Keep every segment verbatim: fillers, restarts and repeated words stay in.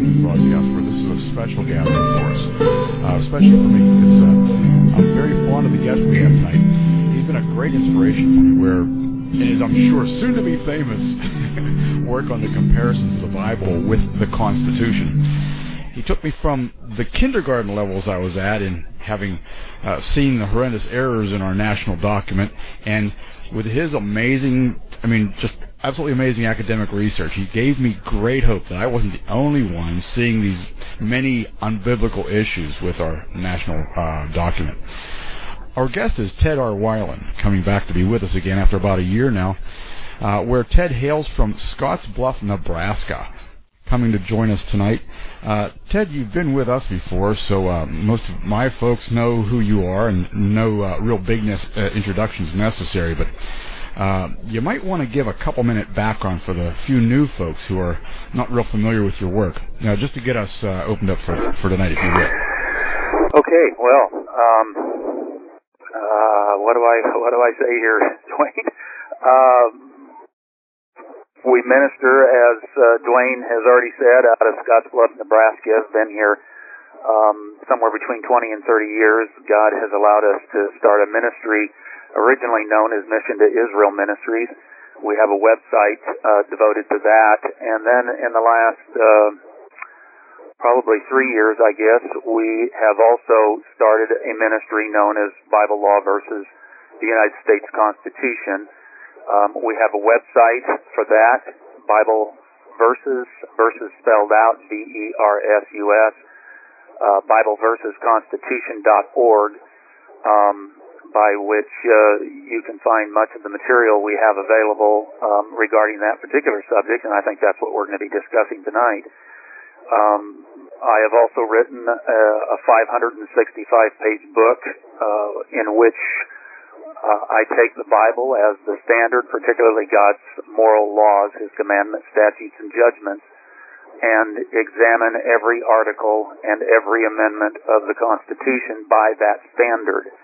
on this broadcast where this is a special gathering for us, uh, especially for me. It's, uh, I'm very fond of the guest we have tonight. He's been a great inspiration for me, where in his, I'm sure, soon-to-be famous work on the comparisons of the Bible with the Constitution. He took me from the kindergarten levels I was at in having uh, seen the horrendous errors in our national document, and with his amazing, I mean, just absolutely amazing academic research, he gave me great hope that I wasn't the only one seeing these many unbiblical issues with our national uh, document. Our guest is Ted R. Weiland, coming back to be with us again after about a year now, uh, where Ted hails from Scottsbluff, Nebraska, coming to join us tonight. Uh, Ted, you've been with us before, so uh, most of my folks know who you are, and no uh, real big ne- uh, introductions necessary, but uh, you might want to give a couple-minute background for the few new folks who are not real familiar with your work, now, just to get us uh, opened up for, for tonight, if you will. Okay, well, um, uh, what do I what do I say here, Dwayne? Uh, We minister, as uh, Dwayne has already said, out of Scottsbluff, Nebraska. I've been here um, somewhere between twenty and thirty years. God has allowed us to start a ministry originally known as Mission to Israel Ministries. We have a website uh, devoted to that. And then in the last uh, probably three years, I guess, we have also started a ministry known as Bible Law versus the United States Constitution. Um, we have a website for that, Bible Verses, verses spelled out, V E R S U S, uh, Bible Verses Constitution dot org, um, by which uh, you can find much of the material we have available um, regarding that particular subject, and I think that's what we're going to be discussing tonight. Um, I have also written a, a five hundred sixty-five page book uh, in which Uh, I take the Bible as the standard, particularly God's moral laws, His commandments, statutes, and judgments, and examine every article and every amendment of the Constitution by that standard.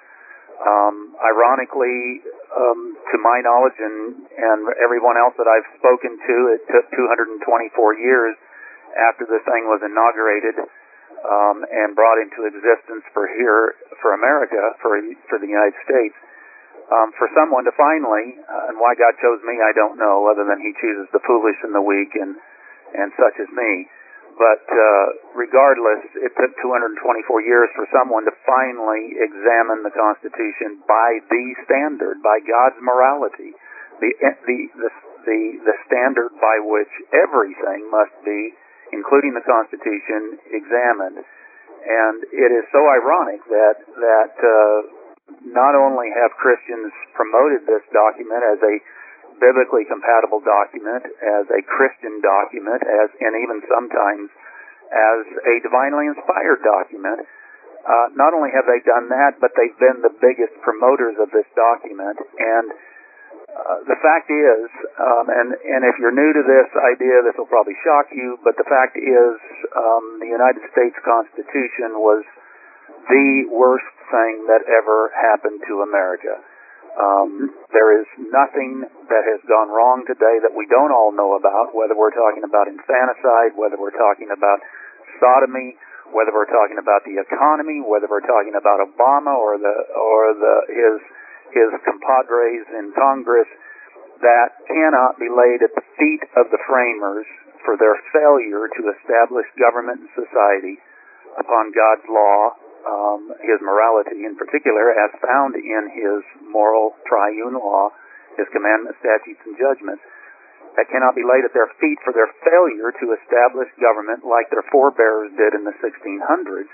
Um, ironically, um, to my knowledge and, and everyone else that I've spoken to, it took two hundred twenty-four years after the thing was inaugurated um, and brought into existence for here, for America, for, for the United States, Um, for someone to finally, uh, and why God chose me, I don't know, other than He chooses the foolish and the weak and and such as me. But uh, regardless, it took two hundred twenty-four years for someone to finally examine the Constitution by the standard, by God's morality, the the the the, the standard by which everything must be, including the Constitution, examined. And it is so ironic that that. Uh, Not only have Christians promoted this document as a biblically compatible document, as a Christian document, as and even sometimes as a divinely inspired document, uh, not only have they done that, but they've been the biggest promoters of this document. And uh, the fact is, um, and, and if you're new to this idea, this will probably shock you, but the fact is um, the United States Constitution was the worst thing that ever happened to America. Um, there is nothing that has gone wrong today that we don't all know about, whether we're talking about infanticide, whether we're talking about sodomy, whether we're talking about the economy, whether we're talking about Obama or the or the his his compadres in Congress, that cannot be laid at the feet of the framers for their failure to establish government and society upon God's law, um, His morality in particular, as found in His moral triune law, His commandments, statutes, and judgments. That cannot be laid at their feet for their failure to establish government like their forebears did in the sixteen hundreds,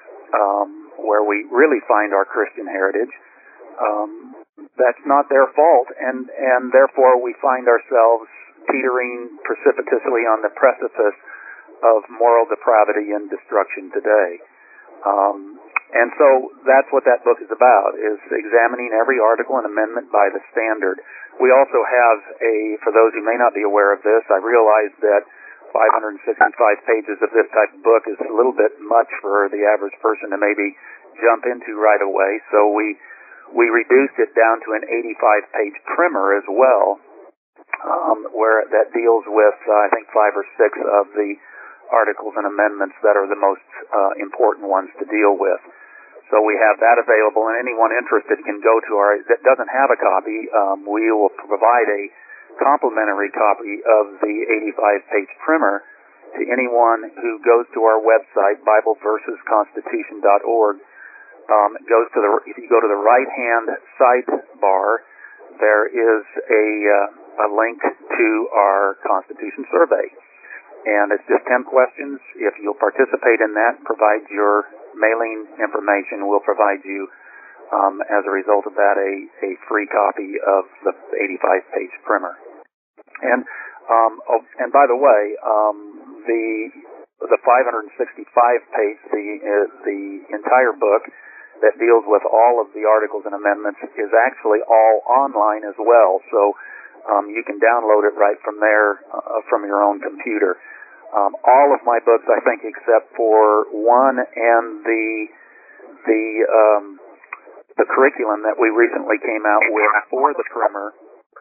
um, where we really find our Christian heritage. Um, that's not their fault, and, and therefore we find ourselves teetering precipitously on the precipice of moral depravity and destruction today. Um, and so that's what that book is about, is examining every article and amendment by the standard. We also have a, for those who may not be aware of this, I realize that five hundred sixty-five pages of this type of book is a little bit much for the average person to maybe jump into right away, so we we reduced it down to an eighty-five page primer as well, um, where that deals with, uh, I think, five or six of the articles and amendments that are the most uh, important ones to deal with. So we have that available, and anyone interested can go to our, that doesn't have a copy, um, we will provide a complimentary copy of the eighty-five page primer to anyone who goes to our website, Bible Versus Constitution dot org. Um, it goes to the, if you go to the right-hand sidebar, there is a, uh, a link to our Constitution survey. And it's just ten questions. If you'll participate in that, provide your mailing information, we'll provide you, um, as a result of that, a, a free copy of the eighty-five page primer. And um, oh, and by the way, um, the the five hundred sixty-five page, the uh, the entire book that deals with all of the articles and amendments is actually all online as well. So um, you can download it right from there, uh, from your own computer. Um, all of my books, I think, except for one and the the um, the curriculum that we recently came out with for the primer,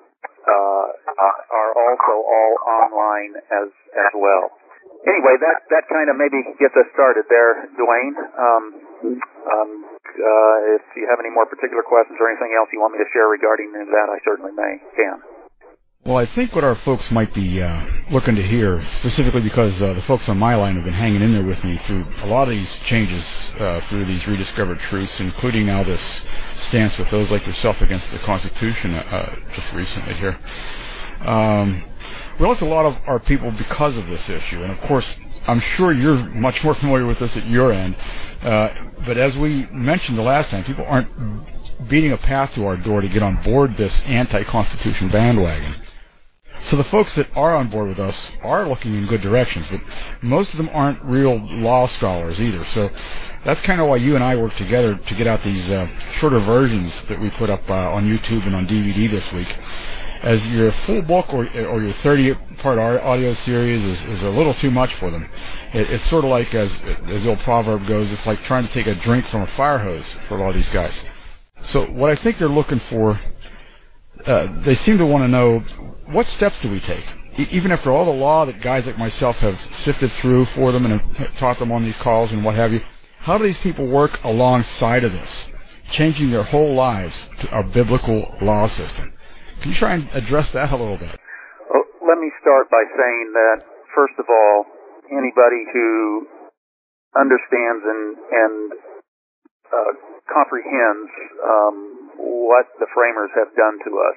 uh, are also all online as as well. Anyway, that that kind of maybe gets us started there, Dwayne. Um, um, uh, if you have any more particular questions or anything else you want me to share regarding that, I certainly may can. Well, I think what our folks might be uh, looking to hear, specifically because uh, the folks on my line have been hanging in there with me through a lot of these changes, uh, through these rediscovered truths, including now this stance with those like yourself against the Constitution uh, just recently here. Um, we lost a lot of our people because of this issue, and of course, I'm sure you're much more familiar with this at your end. Uh, but as we mentioned the last time, people aren't beating a path to our door to get on board this anti-Constitution bandwagon. So the folks that are on board with us are looking in good directions, but most of them aren't real law scholars either. So that's kind of why you and I work together to get out these uh, shorter versions that we put up uh, on YouTube and on D V D this week. As your full book or, or your thirty-part audio series is, is a little too much for them. It, it's sort of like, as, as the old proverb goes, it's like trying to take a drink from a fire hose for a lot of these guys. So what I think they're looking for, uh, they seem to want to know, what steps do we take? E- even after all the law that guys like myself have sifted through for them and have taught them on these calls and what have you, how do these people work alongside of this, changing their whole lives to a biblical law system? Can you try and address that a little bit? Well, let me start by saying that, first of all, anybody who understands and, and uh, comprehends um, what the framers have done to us,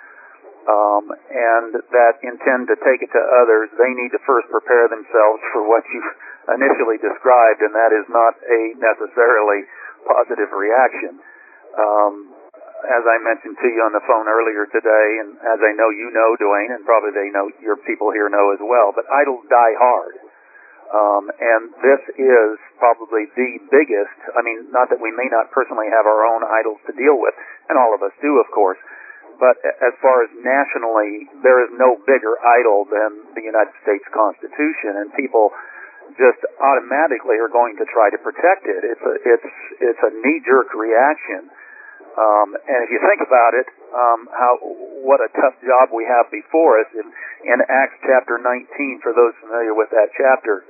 um, and that intend to take it to others, they need to first prepare themselves for what you initially described, and that is not a necessarily positive reaction. Um, as I mentioned to you on the phone earlier today, and as I know you know, Dwayne, and probably they know, your people here know as well, but idols die hard. Um, and this is probably the biggest, I mean, not that we may not personally have our own idols to deal with, and all of us do, of course, but as far as nationally, there is no bigger idol than the United States Constitution, and people just automatically are going to try to protect it. It's a, it's, it's a knee-jerk reaction. Um, and if you think about it, um, how what a tough job we have before us. In, in Acts chapter nineteen, for those familiar with that chapter,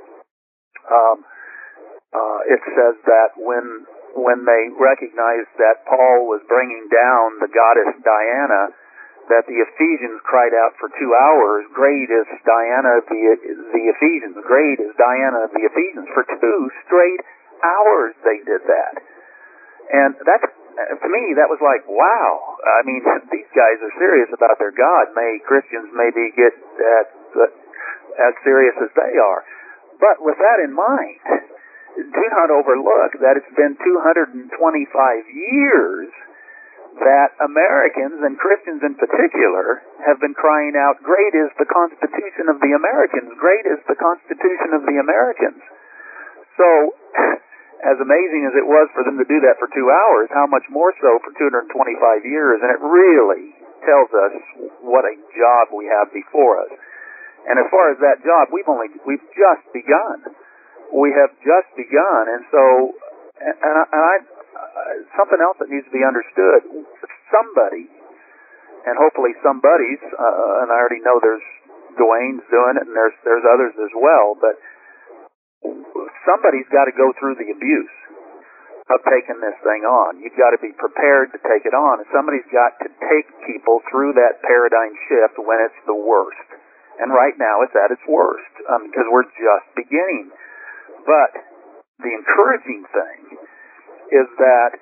um, uh, it says that when when they recognized that Paul was bringing down the goddess Diana, that the Ephesians cried out for two hours, "Great is Diana of the the Ephesians! Great is Diana of the Ephesians!" For two straight hours, they did that, and that's. To me, that was like, wow. I mean, these guys are serious about their God. May Christians maybe get as, as serious as they are. But with that in mind, do not overlook that it's been two hundred twenty-five years that Americans, and Christians in particular, have been crying out, "Great is the Constitution of the Americans. Great is the Constitution of the Americans." So, as amazing as it was for them to do that for two hours, how much more so for two hundred twenty-five years? And it really tells us what a job we have before us. And as far as that job, we've only, we've just begun. We have just begun. And so, and I, and I something else that needs to be understood, somebody, and hopefully somebody's, uh, and I already know there's Dwayne's doing it, and there's, there's others as well, but somebody's got to go through the abuse of taking this thing on. You've got to be prepared to take it on, and somebody's got to take people through that paradigm shift when it's the worst. And right now it's at its worst, um, because we're just beginning. But the encouraging thing is that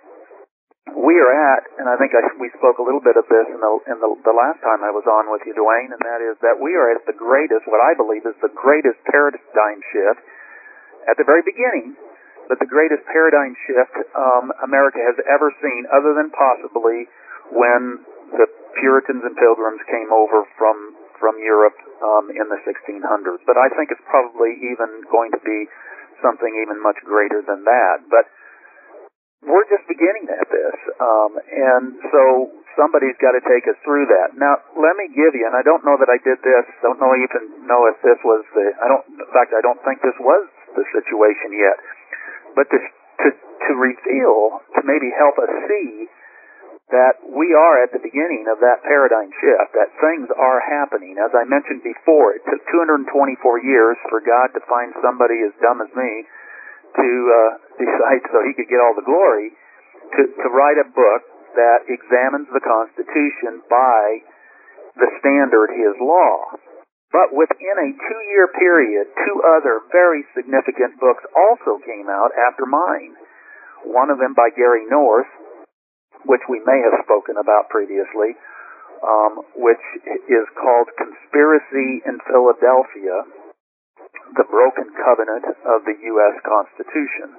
we are at, and I think I, we spoke a little bit of this in, the, in the, the last time I was on with you, Dwayne, and that is that we are at the greatest, what I believe is the greatest paradigm shift at the very beginning, but the greatest paradigm shift um, America has ever seen, other than possibly when the Puritans and Pilgrims came over from from Europe um, in the sixteen hundreds. But I think it's probably even going to be something even much greater than that. But we're just beginning at this, um, and so somebody's got to take us through that. Now, let me give you, and I don't know that I did this, don't know even know if this was the, I don't, in fact, I don't think this was the situation yet, but to, to, to reveal, to maybe help us see that we are at the beginning of that paradigm shift, that things are happening. As I mentioned before, it took two hundred twenty-four years for God to find somebody as dumb as me to uh, decide, so he could get all the glory, to, to write a book that examines the Constitution by the standard, his law. But within a two-year period, two other very significant books also came out after mine. One of them by Gary North, which we may have spoken about previously, um, which is called Conspiracy in Philadelphia, The Broken Covenant of the U S Constitution.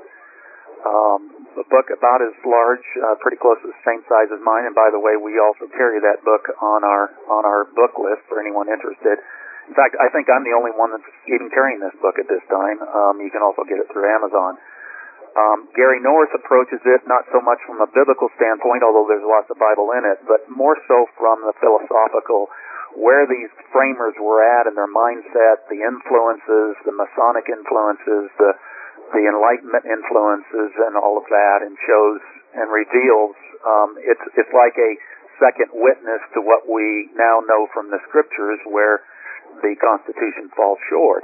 Um, a book about as large, uh, pretty close to the same size as mine, and by the way, we also carry that book on our on our book list for anyone interested. In fact, I think I'm the only one that's even carrying this book at this time. Um, you can also get it through Amazon. Um, Gary North approaches it not so much from a biblical standpoint, although there's lots of Bible in it, but more so from the philosophical, where these framers were at in their mindset, the influences, the Masonic influences, the the Enlightenment influences, and all of that, and shows and reveals. Um, it's it's like a second witness to what we now know from the Scriptures, where the Constitution falls short.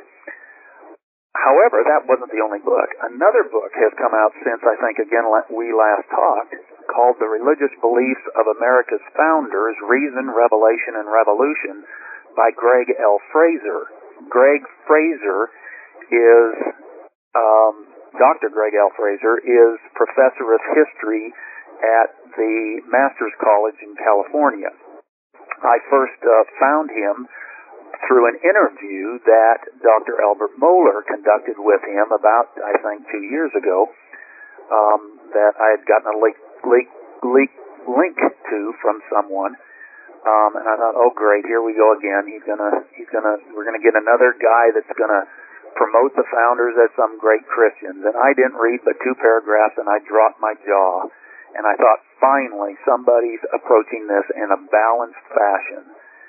However, that wasn't the only book. Another book has come out since, I think, again, we last talked, called The Religious Beliefs of America's Founders, Reason, Revelation, and Revolution by Greg L. Fraser. Greg Fraser is, um, Doctor Greg L. Fraser is professor of history at the Master's College in California. I first uh, found him through an interview that Doctor Albert Mohler conducted with him about, I think, two years ago, um, that I had gotten a link, link, link, link to from someone, um, and I thought, oh great, here we go again. He's gonna, he's gonna, we're gonna get another guy that's gonna promote the founders as some great Christians. And I didn't read but two paragraphs, and I dropped my jaw, and I thought, finally, somebody's approaching this in a balanced fashion,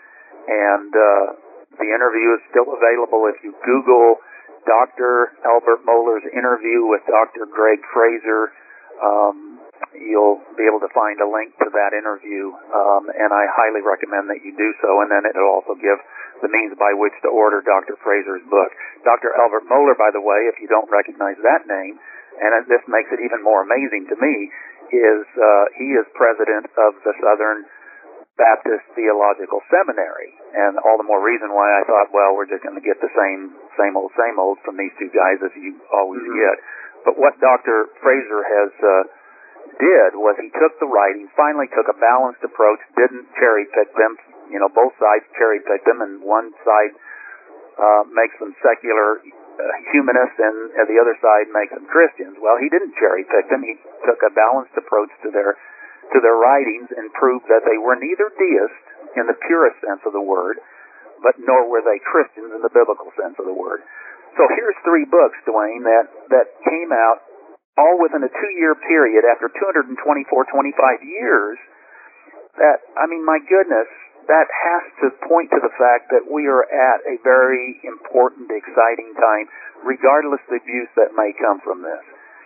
and. uh The interview is still available if you Google Doctor Albert Mohler's interview with Doctor Greg Fraser. Um, you'll be able to find a link to that interview, um, and I highly recommend that you do so. And then it'll also give the means by which to order Doctor Fraser's book. Doctor Albert Mohler, by the way, if you don't recognize that name, and this makes it even more amazing to me, is uh, he is president of the Southern Baptist Theological Seminary, and all the more reason why I thought, well, we're just going to get the same same old, same old from these two guys as you always mm-hmm. get. But what Doctor Fraser has uh, did was he took the writing, finally took a balanced approach, didn't cherry-pick them. You know, both sides cherry-picked them, and one side uh, makes them secular uh, humanists, and uh, the other side makes them Christians. Well, he didn't cherry-pick them. He took a balanced approach to their to their writings and proved that they were neither deists in the purest sense of the word, but nor were they Christians in the biblical sense of the word. So here's three books, Dwayne, that, that came out all within a two-year period after two hundred twenty-four, twenty-five years. That, I mean, my goodness, that has to point to the fact that we are at a very important, exciting time, regardless of the abuse that may come from this.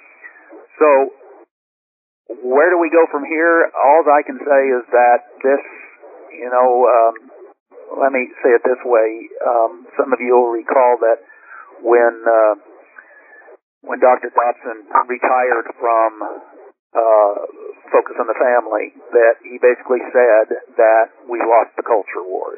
So, where do we go from here? All I can say is that this, you know, um, let me say it this way. Um, some of you will recall that when uh, when Doctor Dobson retired from uh, Focus on the Family, that he basically said that we lost the culture wars.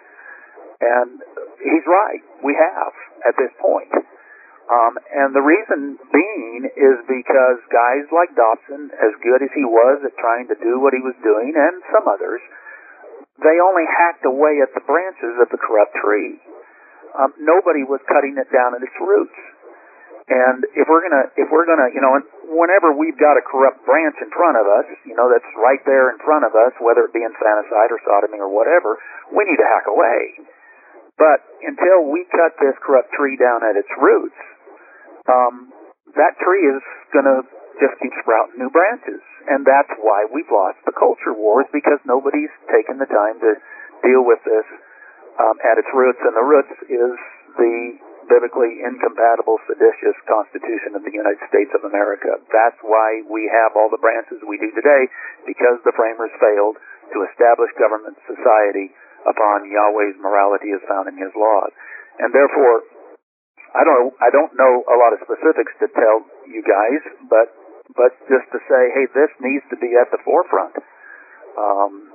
And he's right. We have at this point. Um, and the reason being is because guys like Dobson, as good as he was at trying to do what he was doing, and some others, they only hacked away at the branches of the corrupt tree. Um, nobody was cutting it down at its roots. And if we're gonna, if we're gonna, you know, whenever we've got a corrupt branch in front of us, you know, that's right there in front of us, whether it be infanticide or sodomy or whatever, we need to hack away. But until we cut this corrupt tree down at its roots, um, that tree is going to just keep sprouting new branches. And that's why we've lost the culture wars, because nobody's taken the time to deal with this um, at its roots. And the roots is the biblically incompatible, seditious Constitution of the United States of America. That's why we have all the branches we do today, because the framers failed to establish government society upon Yahweh's morality as found in His laws. And therefore, I don't I don't know a lot of specifics to tell you guys, but but just to say, hey, this needs to be at the forefront. Um,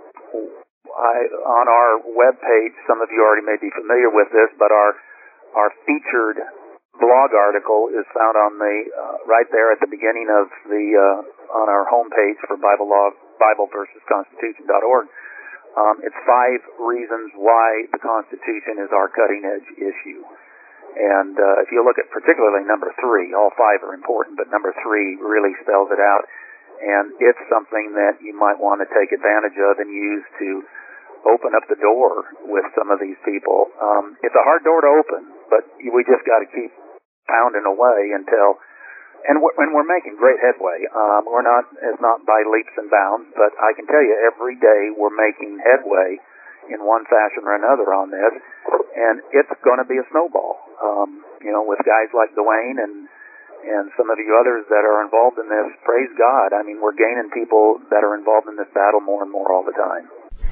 I, on our webpage, some of you already may be familiar with this, but our our featured blog article is found on the uh, right there at the beginning of the uh, on our homepage for Bible Law, Bible versus Constitution dot org. Um, it's five reasons why the Constitution is our cutting-edge issue. And uh, if you look at particularly number three, all five are important, but number three really spells it out. And it's something that you might want to take advantage of and use to open up the door with some of these people. Um, it's a hard door to open, but we just got to keep pounding away until... And we're, and we're making great headway. Um, we're not, it's not by leaps and bounds, but I can tell you every day we're making headway in one fashion or another on this, and it's going to be a snowball. Um, you know, with guys like Dwayne and and some of you others that are involved in this, praise God. I mean, we're gaining people that are involved in this battle more and more all the time.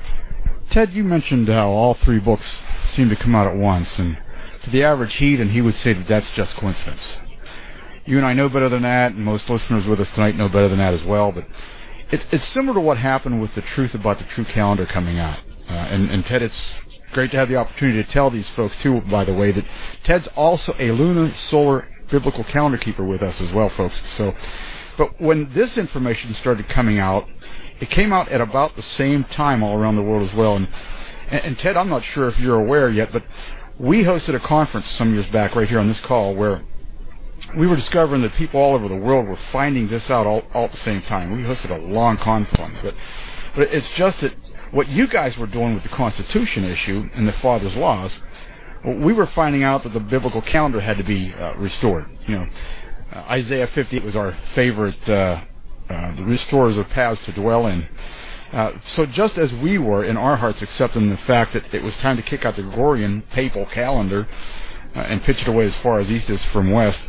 Ted, you mentioned how all three books seem to come out at once, and to the average heathen, he would say that that's just coincidence. You and I know better than that, and most listeners with us tonight know better than that as well, but it's, it's similar to what happened with the Truth About the True calendar coming out. Uh, and, and Ted, it's great to have the opportunity to tell these folks, too, by the way, that Ted's also a lunar solar biblical calendar keeper with us as well, folks. So, but when this information started coming out, it came out at about the same time all around the world as well. And, and, and Ted, I'm not sure if you're aware yet, but we hosted a conference some years back right here on this call where we were discovering that people all over the world were finding this out all, all at the same time. We hosted a long conference, but but it's just that what you guys were doing with the Constitution issue and the Father's laws, we were finding out that the biblical calendar had to be uh, restored. You know, uh, Isaiah fifty-eight was our favorite, uh, uh, the restorers of paths to dwell in. Uh, so just as we were in our hearts accepting the fact that it was time to kick out the Gregorian papal calendar uh, and pitch it away as far as east is from west,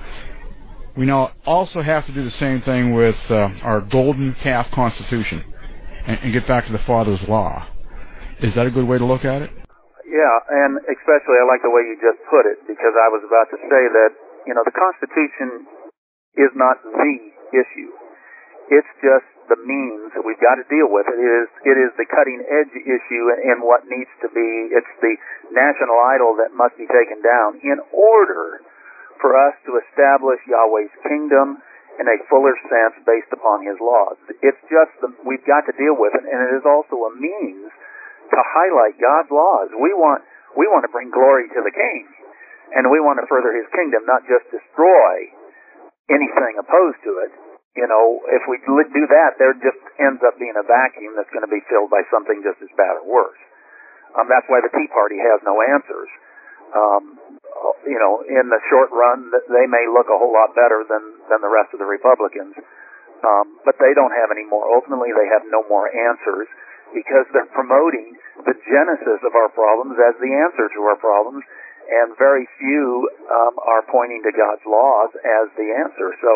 we now also have to do the same thing with uh, our golden calf Constitution and, and get back to the Father's law. Is that a good way to look at it? Yeah, and especially I like the way you just put it, because I was about to say that, you know, the Constitution is not the issue. It's just the means that we've got to deal with. It is it is the cutting-edge issue and what needs to be, it's the national idol that must be taken down in order for us to establish Yahweh's kingdom in a fuller sense based upon His laws. It's just, the, we've got to deal with it, and it is also a means to highlight God's laws. We want we want to bring glory to the King, and we want to further His kingdom, not just destroy anything opposed to it. You know, if we do that, there just ends up being a vacuum that's going to be filled by something just as bad or worse. Um, that's why the Tea Party has no answers. Um, you know, in the short run, they may look a whole lot better than, than the rest of the Republicans, um, but they don't have any more. Ultimately, they have no more answers, because they're promoting the genesis of our problems as the answer to our problems, and very few um, are pointing to God's laws as the answer. So,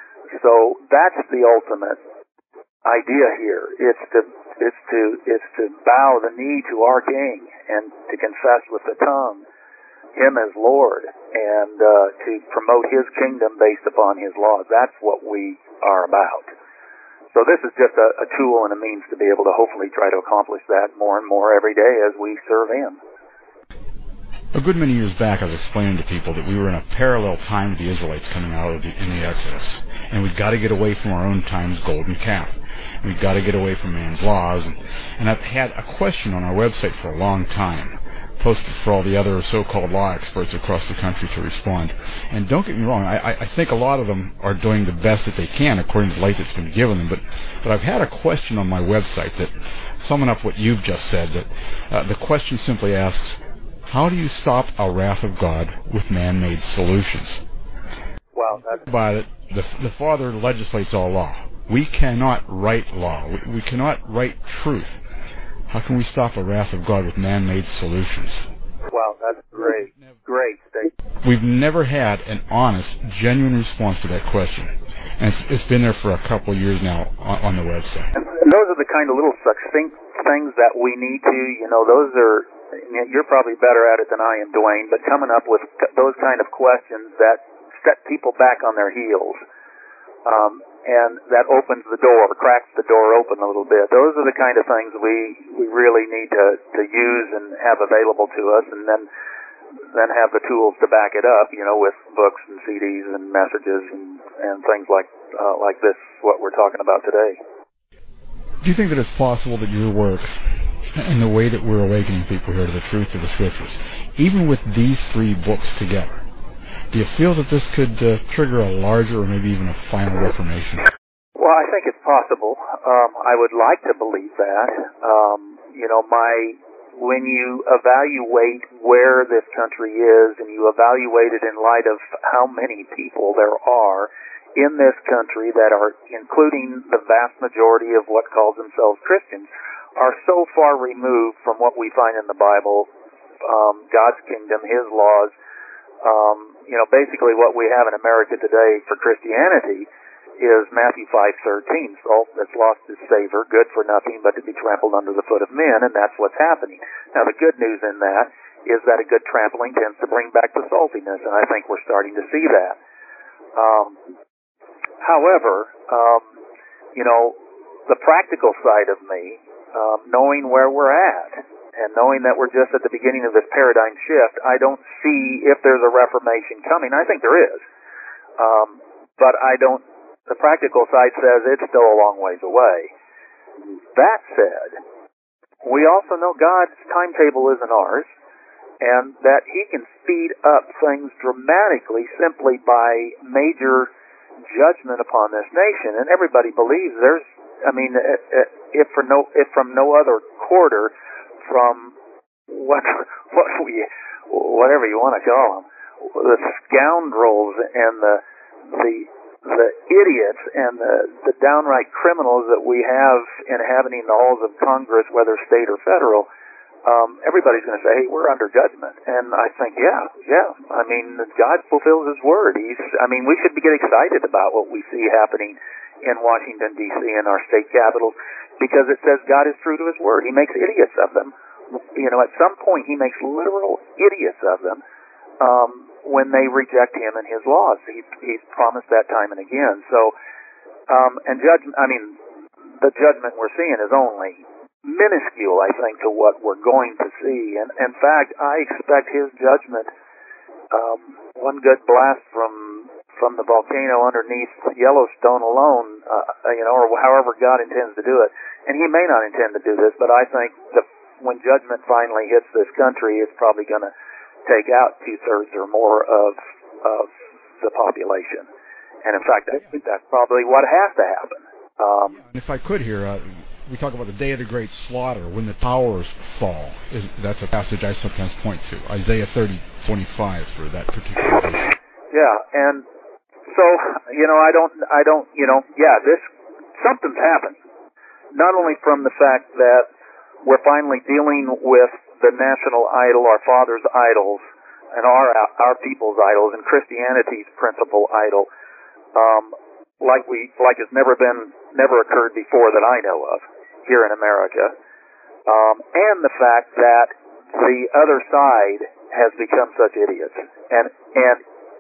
so that's the ultimate idea here. It's to it's to it's to bow the knee to our King and to confess with the tongue Him as Lord and uh, to promote His kingdom based upon His laws. That's what we are about. So this is just a, a tool and a means to be able to hopefully try to accomplish that more and more every day as we serve Him. A good many years back, I was explaining to people that we were in a parallel time with the Israelites coming out of the, in the Exodus, and we've got to get away from our own time's golden calf. We've got to get away from man's laws, and, and I've had a question on our website for a long time, posted for all the other so-called law experts across the country to respond. And don't get me wrong, I, I think a lot of them are doing the best that they can according to the light that's been given them, but, but I've had a question on my website that, summing up what you've just said, that uh, the question simply asks, how do you stop a wrath of God with man-made solutions? Well, that's... By it, the, the Father legislates all law. We cannot write law. We, we cannot write truth. How can we stop a wrath of God with man-made solutions? Wow, that's great. Great statement. We've never had an honest, genuine response to that question. And it's, it's been there for a couple of years now on, on the website. And those are the kind of little succinct things that we need to, you know, those are, you're probably better at it than I am, Dwayne, but coming up with those kind of questions that set people back on their heels, um, and that opens the door, cracks the door open a little bit. Those are the kind of things we, we really need to, to use and have available to us, and then then have the tools to back it up, you know, with books and C Ds and messages and, and things like uh, like this, what we're talking about today. Do you think that it's possible that your work and the way that we're awakening people here to the truth of the Scriptures, even with these three books together, do you feel that this could uh, trigger a larger or maybe even a final reformation? Well, I think it's possible. Um, I would like to believe that. Um, you know, my when you evaluate where this country is and you evaluate it in light of how many people there are in this country that are, including the vast majority of what calls themselves Christians, are so far removed from what we find in the Bible, um, God's kingdom, His laws. Um, you know, basically what we have in America today for Christianity is Matthew five thirteen, salt that's lost its savor, good for nothing but to be trampled under the foot of men, and that's what's happening. Now, the good news in that is that a good trampling tends to bring back the saltiness, and I think we're starting to see that. Um, however, um, you know, the practical side of me, um, knowing where we're at, and knowing that we're just at the beginning of this paradigm shift, I don't see if there's a reformation coming. I think there is. Um, but I don't, the practical side says it's still a long ways away. That said, we also know God's timetable isn't ours, and that He can speed up things dramatically simply by major judgment upon this nation. And everybody believes there's, I mean, if for no, if from no other quarter, from what what we whatever you want to call them, the scoundrels and the the the idiots and the the downright criminals that we have inhabiting the halls of Congress, whether state or federal, um, everybody's going to say, hey, we're under judgment. And I think, yeah, yeah. I mean, God fulfills His word. He's, I mean, we should get excited about what we see happening in Washington, D C, in our state capitals, because it says God is true to His word. He makes idiots of them. You know, at some point, He makes literal idiots of them um, when they reject Him and His laws. He, he's promised that time and again. So, um, and judgment, I mean, the judgment we're seeing is only minuscule, I think, to what we're going to see. And in fact, I expect His judgment, um, one good blast from from the volcano underneath Yellowstone alone, uh, you know, or however God intends to do it. And He may not intend to do this, but I think the, when judgment finally hits this country, it's probably going to take out two-thirds or more of of the population. And in fact, I think that's probably what has to happen. Um, and if I could here, uh, we talk about the day of the great slaughter, when the towers fall. Is, that's a passage I sometimes point to, Isaiah thirty twenty-five, for that particular verse. Yeah, and so, you know, I don't, I don't, you know, yeah, this, something's happening. Not only from the fact that we're finally dealing with the national idol, our father's idols, and our our people's idols, and Christianity's principal idol, um, like we, like it's never been, never occurred before that I know of here in America, um, and the fact that the other side has become such idiots. And and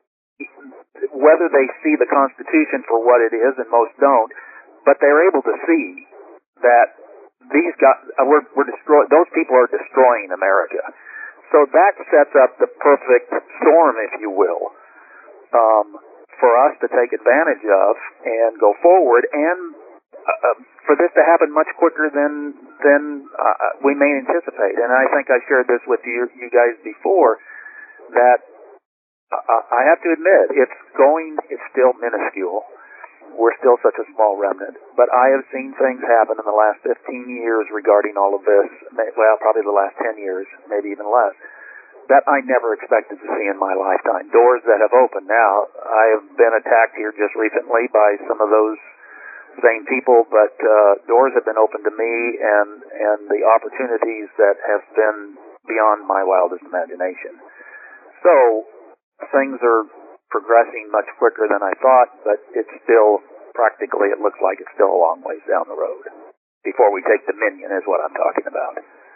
whether they see the Constitution for what it is, and most don't, but they're able to see that these guys, we're, we're destroy, those people are destroying America. So that sets up the perfect storm, if you will, um, for us to take advantage of and go forward, and uh, for this to happen much quicker than than uh, we may anticipate. And I think I shared this with you, you guys before, that uh, I have to admit, it's going, it's still minuscule. We're still such a small remnant. But I have seen things happen in the last fifteen years regarding all of this, well, probably the last ten years, maybe even less, that I never expected to see in my lifetime. Doors that have opened. Now, I have been attacked here just recently by some of those same people, but uh, doors have been opened to me, and, and the opportunities that have been beyond my wildest imagination. So, things are progressing much quicker than I thought, but it's still, practically, it looks like it's still a long ways down the road before we take dominion, is what I'm talking about.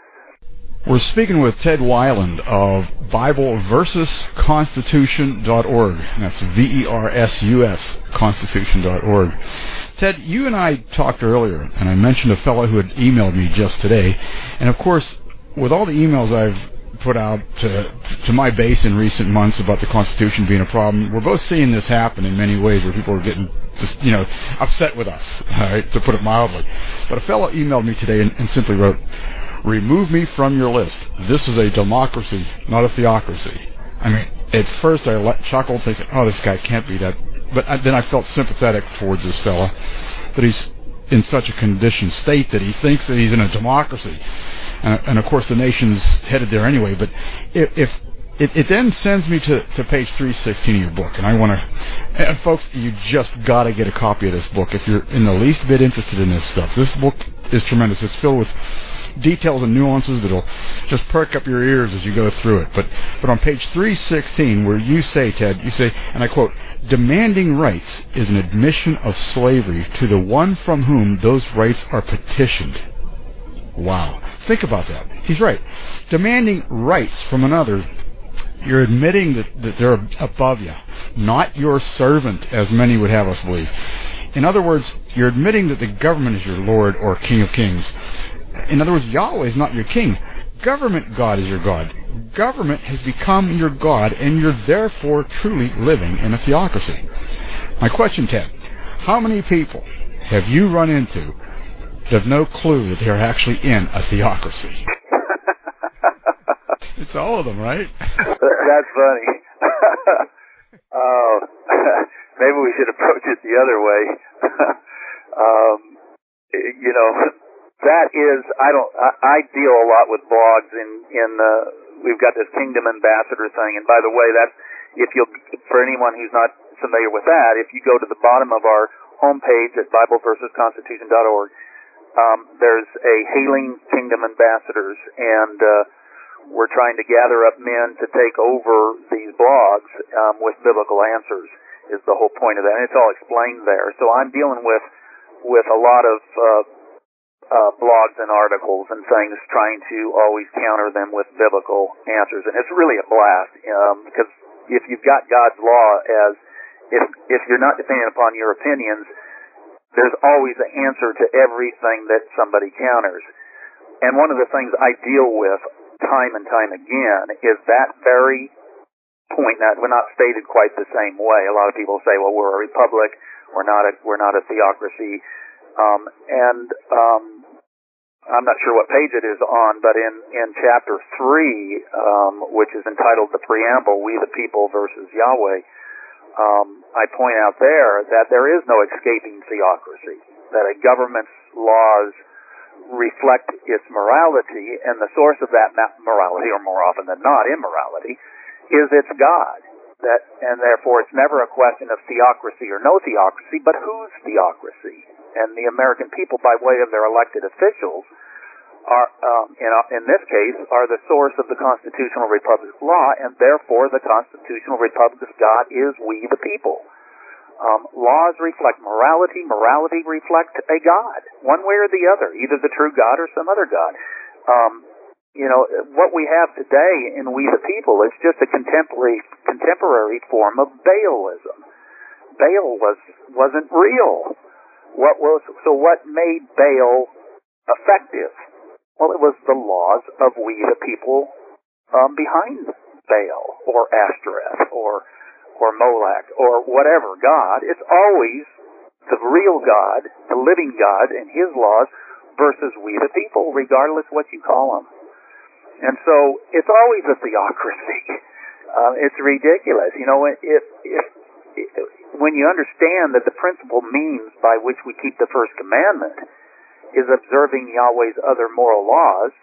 We're speaking with Ted Weiland of Bible Versus Constitution dot org. That's V E R S U S Constitution dot org. Ted, you and I talked earlier, and I mentioned a fellow who had emailed me just today. And, of course, with all the emails I've put out to, to my base in recent months about the Constitution being a problem, we're both seeing this happen in many ways where people are getting just, you know, upset with us, all right, to put it mildly. But a fellow emailed me today and, and simply wrote, "Remove me from your list. This is a democracy, not a theocracy." I mean, at first I let, chuckled thinking, oh, this guy can't be that. But I, then I felt sympathetic towards this fellow, that he's in such a conditioned state that he thinks that he's in a democracy. And, and of course, the nation's headed there anyway. But if, if it, it then sends me to, to page three sixteen of your book, and I want to, and folks, you just got to get a copy of this book if you're in the least bit interested in this stuff. This book is tremendous. It's filled with details and nuances that'll just perk up your ears as you go through it. But but on page three sixteen, where you say, Ted, you say, and I quote, "Demanding rights is an admission of slavery to the one from whom those rights are petitioned." Wow. Think about that. He's right. Demanding rights from another, you're admitting that, that they're above you, not your servant, as many would have us believe. In other words, you're admitting that the government is your Lord or King of Kings. In other words, Yahweh is not your king. Government God is your God. Government has become your God, and you're therefore truly living in a theocracy. My question, Ted, how many people have you run into that have no clue that they're actually in a theocracy? It's all of them, right? That's funny. uh, maybe we should approach it the other way. um, you know, that is, I don't, I, I deal a lot with blogs in, in the, we've got this Kingdom Ambassador thing, and by the way, that's, if you'll, for anyone who's not familiar with that, if you go to the bottom of our homepage at Bible Versus Constitution dot org, um, there's a Hailing Kingdom Ambassadors, and uh, we're trying to gather up men to take over these blogs um, with biblical answers, is the whole point of that, and it's all explained there. So I'm dealing with, with a lot of uh, Uh, blogs and articles and things, trying to always counter them with biblical answers, and it's really a blast, um, because if you've got God's law as, if if you're not depending upon your opinions, there's always an answer to everything that somebody counters. And one of the things I deal with time and time again is that very point. That we're not stated quite the same way. A lot of people say, well, we're a republic, we're not a we're not a theocracy. Um, and um, I'm not sure what page it is on, but in, in chapter three, um, which is entitled The Preamble, We the People versus Yahweh, um, I point out there that there is no escaping theocracy, that a government's laws reflect its morality, and the source of that morality, or more often than not immorality, is its God. That, and therefore it's never a question of theocracy or no theocracy, but whose theocracy? And the American people, by way of their elected officials, are, um, in, in this case, are the source of the constitutional republic's law, and therefore the constitutional republic's God is we the people. Um, laws reflect morality. Morality reflects a God, one way or the other, either the true God or some other God. Um, you know, what we have today in We the People is just a contemporary contemporary form of Baalism. Baal was wasn't real. What was so? What made Baal effective? Well, it was the laws of We the People um, behind Baal or Ashtoreth or or Molech or whatever God. It's always the real God, the living God, and His laws versus We the People, regardless what you call them. And so it's always a theocracy. Uh, it's ridiculous. You know, if, if, if when you understand that the principal means by which we keep the first commandment is observing Yahweh's other moral laws,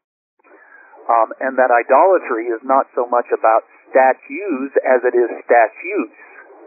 um, and that idolatry is not so much about statues as it is statutes,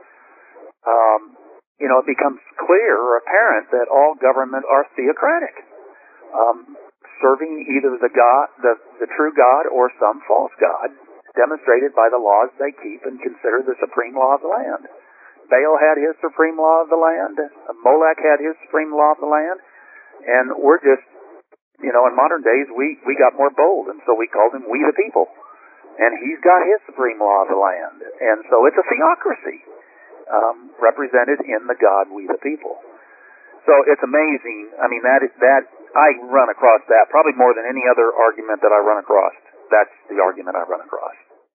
um, you know, it becomes clear or apparent that all government are theocratic. Um, serving either the God, the, the true God, or some false God, demonstrated by the laws they keep and consider the supreme law of the land. Baal had his supreme law of the land. Molech had his supreme law of the land. And we're just, you know, in modern days, we, we got more bold, and so we called him We the People. And he's got his supreme law of the land. And so it's a theocracy um, represented in the God We the People. So it's amazing. I mean, that is, that I run across that probably more than any other argument that I run across. That's the argument I run across.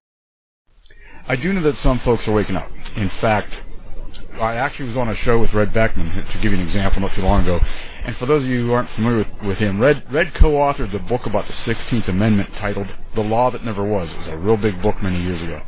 I do know that some folks are waking up. In fact, I actually was on a show with Red Beckman, to give you an example, not too long ago. And for those of you who aren't familiar with, with him, Red, Red co-authored the book about the sixteenth Amendment titled The Law That Never Was. It was a real big book many years ago.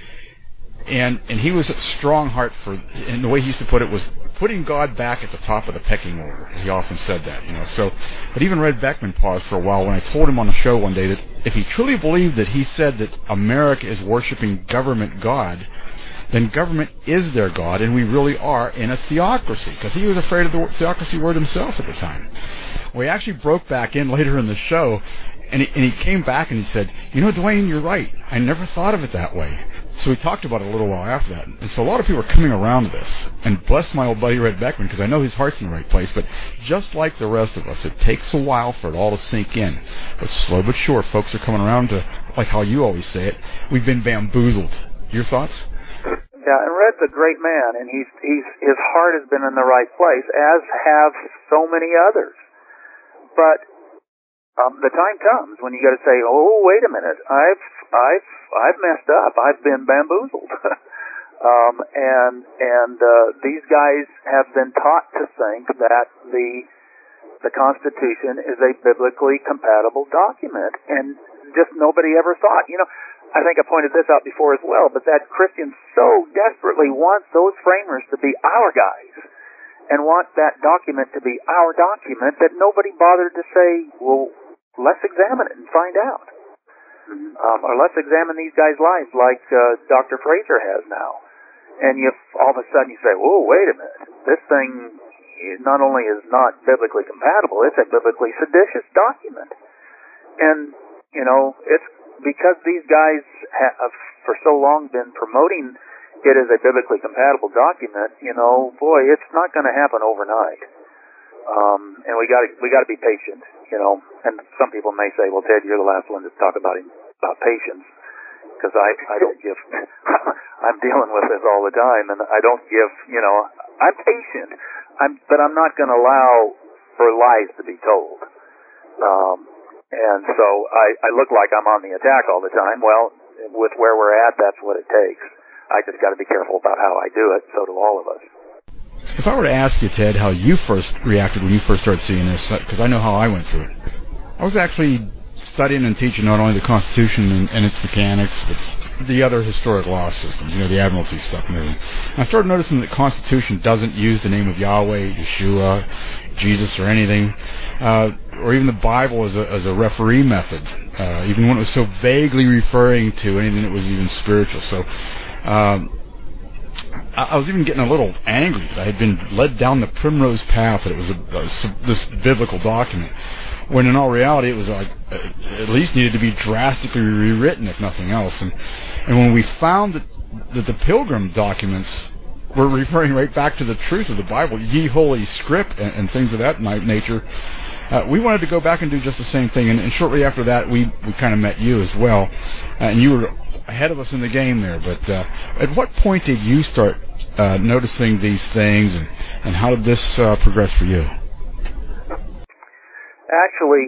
And and he was a strong heart for, and the way he used to put it was putting God back at the top of the pecking order. He often said that, you know. So, but even Red Beckman paused for a while when I told him on the show one day that if he truly believed that he said that America is worshiping government God, then government is their God, and we really are in a theocracy, because he was afraid of the theocracy word himself at the time. We actually broke back in later in the show, and he, and he came back and he said, you know, Dwayne, you're right. I never thought of it that way. So we talked about it a little while after that. And so a lot of people are coming around to this. And bless my old buddy Red Beckman, because I know his heart's in the right place. But just like the rest of us, it takes a while for it all to sink in. But slow but sure, folks are coming around to, like how you always say it, we've been bamboozled. Your thoughts? Yeah, and Red's a great man, and he's he's his heart has been in the right place, as have so many others. But um, the time comes when you got to say, "Oh, wait a minute, I've I've I've messed up. I've been bamboozled." um, and and uh, these guys have been taught to think that the the Constitution is a biblically compatible document, and just nobody ever thought, you know. I think I pointed this out before as well, but that Christians so desperately want those framers to be our guys and want that document to be our document that nobody bothered to say, well, let's examine it and find out. Mm-hmm. Um, or let's examine these guys' lives like uh, Doctor Fraser has now. And you all of a sudden you say, whoa, wait a minute. This thing not only is not biblically compatible, it's a biblically seditious document. And, you know, it's because these guys have for so long been promoting it as a biblically compatible document, you know, boy, it's not going to happen overnight. Um, and we got to we got to be patient, you know. And some people may say, "Well, Ted, you're the last one to talk about about patience," because I I don't give. I'm dealing with this all the time, and I don't give. You know, I'm patient, I'm but I'm not going to allow for lies to be told. Um, And so I, I look like I'm on the attack all the time. Well, with where we're at, that's what it takes. I just got to be careful about how I do it. So do all of us. If I were to ask you, Ted, how you first reacted when you first started seeing this, because I know how I went through it. I was actually studying and teaching not only the Constitution and, and its mechanics, but the other historic law systems, you know, the Admiralty stuff and everything. And I started noticing that the Constitution doesn't use the name of Yahweh, Yeshua, Jesus, or anything, uh, or even the Bible as a, as a referee method, uh, even when it was so vaguely referring to anything that was even spiritual. So um, I, I was even getting a little angry that I had been led down the primrose path, that it was a, a, this biblical document, when in all reality it was like, uh, at least needed to be drastically rewritten, if nothing else. And, and when we found that, that the Pilgrim documents were referring right back to the truth of the Bible, ye holy script, and, and things of that nature, uh, we wanted to go back and do just the same thing. And, and shortly after that, we, we kind of met you as well. Uh, and you were ahead of us in the game there. But uh, at what point did you start uh, noticing these things, and, and how did this uh, progress for you? Actually,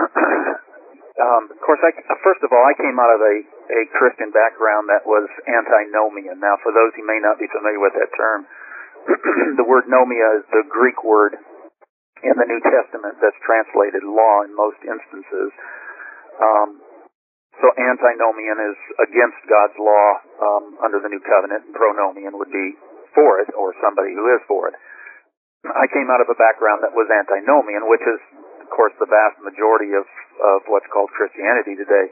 um, of course, I, first of all, I came out of a, a Christian background that was antinomian. Now, for those who may not be familiar with that term, the word nomia is the Greek word in the New Testament that's translated law in most instances. Um, so antinomian is against God's law um, under the New Covenant, and pronomian would be for it, or somebody who is for it. I came out of a background that was antinomian, which is, of course, the vast majority of, of what's called Christianity today.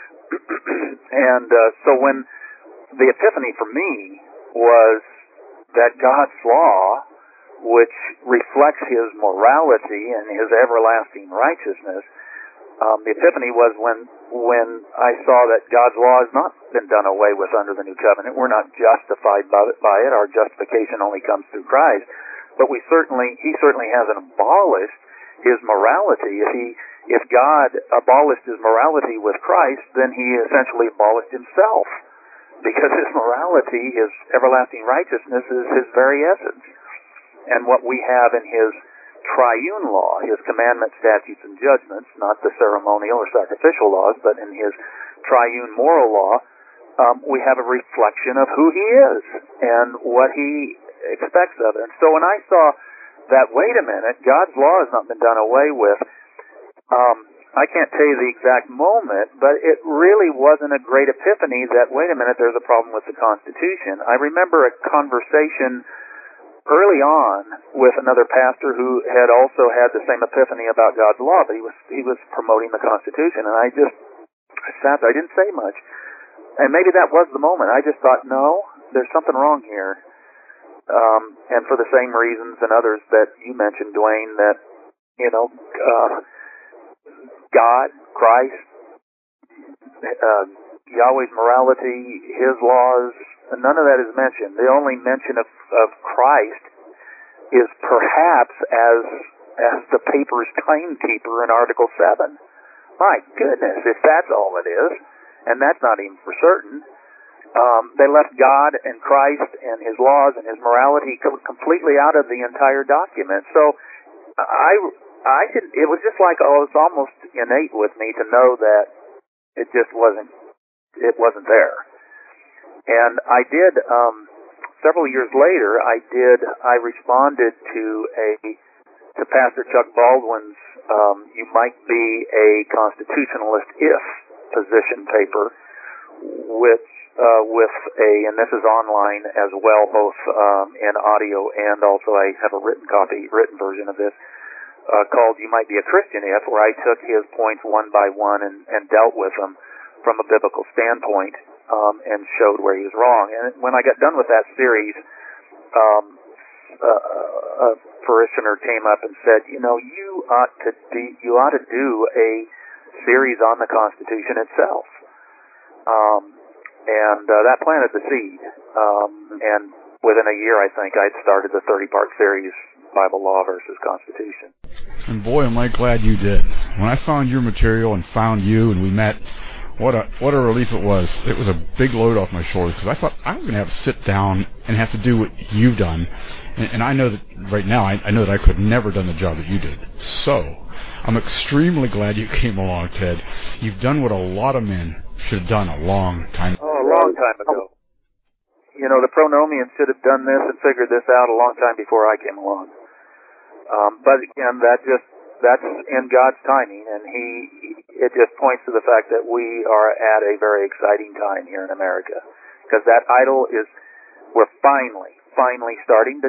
And uh, so when the epiphany for me was that God's law, which reflects His morality and His everlasting righteousness, um, the epiphany was when when I saw that God's law has not been done away with under the New Covenant. We're not justified by it. By it. Our justification only comes through Christ. But we certainly, He certainly hasn't abolished His morality. If He, if God abolished His morality with Christ, then He essentially abolished Himself, because His morality, His everlasting righteousness, is His very essence. And what we have in His triune law, His commandments, statutes, and judgments, not the ceremonial or sacrificial laws, but in His triune moral law, um, we have a reflection of who He is and what He expects of it. And so when I saw that, wait a minute, God's law has not been done away with, um, I can't tell you the exact moment, but it really wasn't a great epiphany that, wait a minute, there's a problem with the Constitution. I remember a conversation early on with another pastor who had also had the same epiphany about God's law, but he was he was promoting the Constitution, and I just I sat there, I didn't say much. And maybe that was the moment. I just thought, no, there's something wrong here. Um, and for the same reasons and others that you mentioned, Dwayne, that, you know, uh, God, Christ, uh, Yahweh's morality, His laws, none of that is mentioned. The only mention of, of Christ is perhaps as as the paper's timekeeper in Article seven. My goodness, if that's all it is, and that's not even for certain. Um, they left God and Christ and His laws and His morality co- completely out of the entire document. So I, I didn't, it was just like, oh, it was almost innate with me to know that it just wasn't, it wasn't there. And I did, um, several years later, I did, I responded to a, to Pastor Chuck Baldwin's, um, You Might Be a Constitutionalist If position paper, which, uh, with a, and this is online as well, both, um, in audio and also I have a written copy, written version of this, uh, called You Might Be a Christian If, where I took his points one by one and, and dealt with them from a biblical standpoint. Um, and showed where he was wrong. And when I got done with that series, um, uh, a parishioner came up and said, "You know, you ought to do, you ought to do a series on the Constitution itself." Um, and uh, that planted the seed. Um, and within a year, I think I'd started the thirty-part series, Bible Law versus Constitution. And boy, am I glad you did. When I found your material and found you, and we met. What a what a relief it was. It was a big load off my shoulders, because I thought I was going to have to sit down and have to do what you've done. And, and I know that right now, I, I know that I could have never done the job that you did. So I'm extremely glad you came along, Ted. You've done what a lot of men should have done a long time ago. Oh, a long time ago. You know, the pronomians should have done this and figured this out a long time before I came along. Um, but again, that just that's in God's timing, and He, it just points to the fact that we are at a very exciting time here in America, because that idol is, we're finally, finally starting to,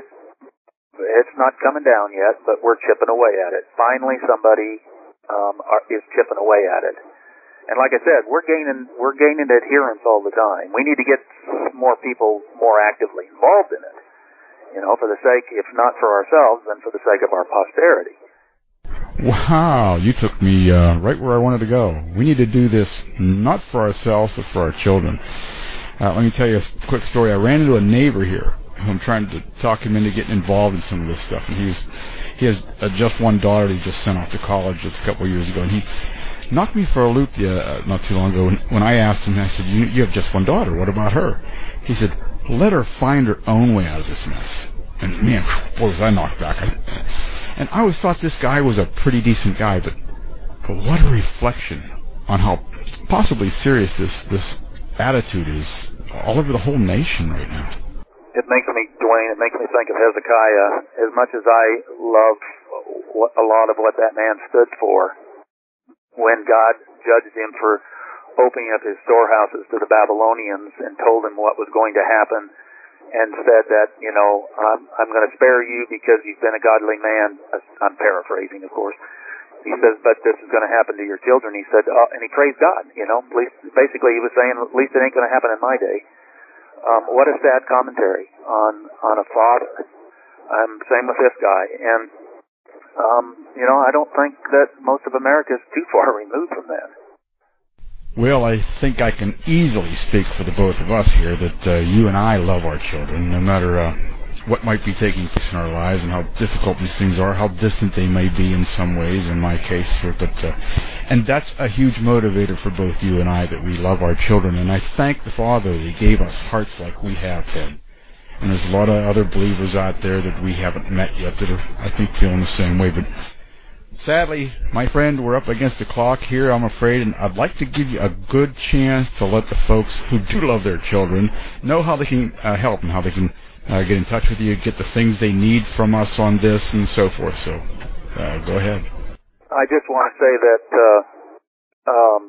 it's not coming down yet, but we're chipping away at it. Finally somebody um, are, is chipping away at it. And like I said, we're gaining, we're gaining adherence all the time. We need to get more people more actively involved in it, you know, for the sake, if not for ourselves, then for the sake of our posterity. Wow, you took me uh, right where I wanted to go. We need to do this not for ourselves, but for our children. Uh, let me tell you a quick story. I ran into a neighbor here I'm trying to talk him into getting involved in some of this stuff. And he was, he has uh, just one daughter that he just sent off to college just a couple of years ago. And he knocked me for a loop uh, not too long ago when, when I asked him, I said, you, you have just one daughter. What about her? He said, let her find her own way out of this mess. And man, boy, was I knocked back. I, and I always thought this guy was a pretty decent guy, but, but what a reflection on how possibly serious this, this attitude is all over the whole nation right now. It makes me, Dwayne, it makes me think of Hezekiah. As much as I love what, a lot of what that man stood for, when God judged him for opening up his storehouses to the Babylonians and told him what was going to happen, and said that, you know, I'm, I'm going to spare you because you've been a godly man. I'm paraphrasing, of course. He says, but this is going to happen to your children. He said, uh, and he praised God, you know. At least, basically, he was saying, at least it ain't going to happen in my day. Um, what a sad commentary on, on a father. Um, same with this guy. And, um, you know, I don't think that most of America is too far removed from that. Well, I think I can easily speak for the both of us here that uh, you and I love our children, no matter uh, what might be taking place in our lives and how difficult these things are, how distant they may be in some ways, in my case. But uh, and that's a huge motivator for both you and I, that we love our children. And I thank the Father that He gave us hearts like we have, Ted. And there's a lot of other believers out there that we haven't met yet that are, I think, feeling the same way. But sadly, my friend, we're up against the clock here, I'm afraid, and I'd like to give you a good chance to let the folks who do love their children know how they can uh, help and how they can uh, get in touch with you, get the things they need from us on this, and so forth. So, uh, go ahead. I just want to say that, uh, um,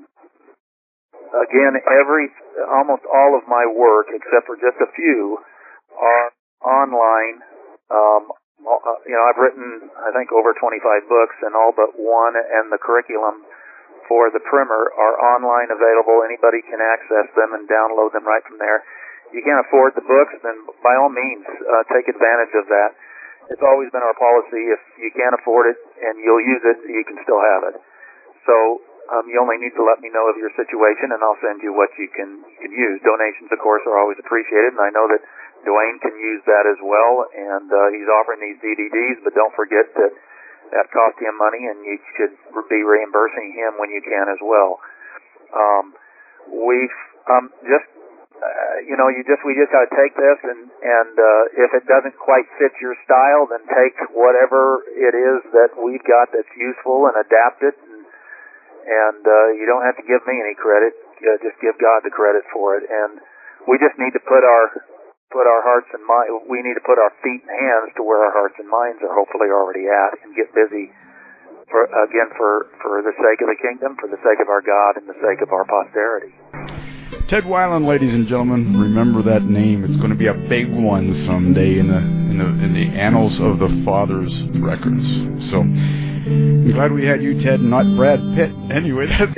again, every, almost all of my work, except for just a few, are online. Um, Uh, you know, I've written, I think, over twenty-five books, and all but one and the curriculum for the primer are online available. Anybody can access them and download them right from there. You can't afford the books, then by all means, uh, take advantage of that. It's always been our policy, if you can't afford it and you'll use it, you can still have it. So um, you only need to let me know of your situation, and I'll send you what you can, you can use. Donations, of course, are always appreciated, and I know that Dwayne can use that as well, and uh, he's offering these D V Ds, but don't forget that that cost him money, and you should be reimbursing him when you can as well. Um, we've um, just, uh, you know, you just we just got to take this, and and uh, if it doesn't quite fit your style, then take whatever it is that we've got that's useful and adapt it, and and uh, you don't have to give me any credit. Uh, just give God the credit for it, and we just need to put our put our hearts and mind, we need to put our feet and hands to where our hearts and minds are hopefully already at, and get busy, for, again, for, for the sake of the kingdom, for the sake of our God, and the sake of our posterity. Ted Weiland, ladies and gentlemen, remember that name. It's going to be a big one someday in the in the in the annals of the Father's records. So I'm glad we had you, Ted, and not Brad Pitt. Anyway, that's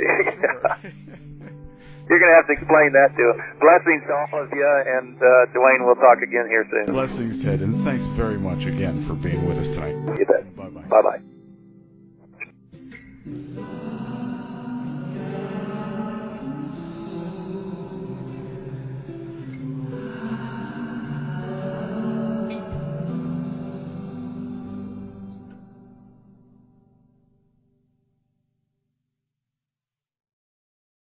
you're going to have to explain that to him. Blessings to all of you, and uh, Dwayne, we'll talk again here soon. Blessings, Ted, and thanks very much again for being with us tonight. You bet. Bye-bye. Bye-bye.